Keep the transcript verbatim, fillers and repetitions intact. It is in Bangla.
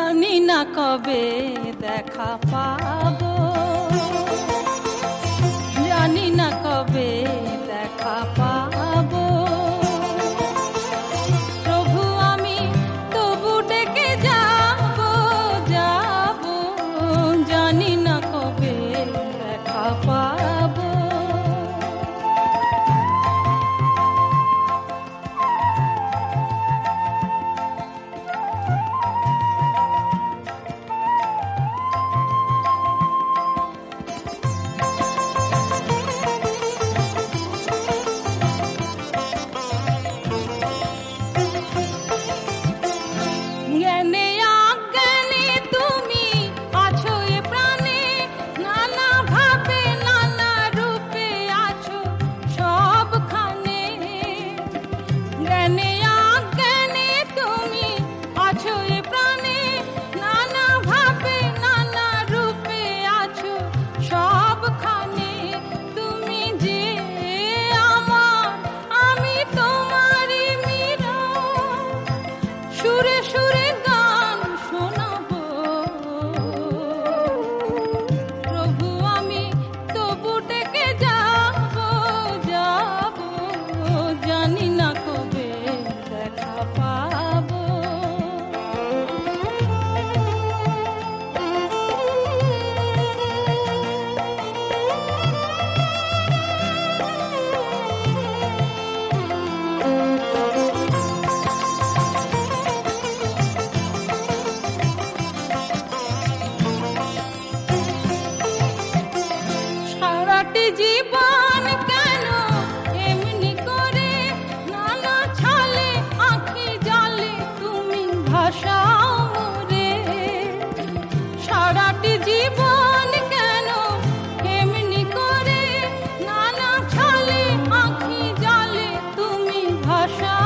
জানি না কবে দেখা পাবো, জানি না কবে দেখা পাবো। প্রভু আমি তবু ডেকে যাবো, যাবো, জানি না কবে দেখা পাবো। জ্ঞানে অজ্ঞানে তুমি আছো এ প্রাণে, নানা ভাবে নানা রূপে আছো সবখানে। জ্ঞানে অজ্ঞানে তুমি আছো এ প্রাণে, নানা ভাবে নানা রূপে আছো সবখানে। তুমি যে আমার, আমি তোমারই মীরা, সুরে সুরে গান শোনাবো। প্রভু আমি তবু ডেকে যাবো, যাবো, জানি না কবে দেখা পাবো। সারাটি জীবন কেন এমনি করে নানা ছলে আঁখি জালে তুমি ভাসাও মোরে। সারাটি জীবন কেন এমনি করে নানা ছলে আঁখি জালে তুমি ভাসাও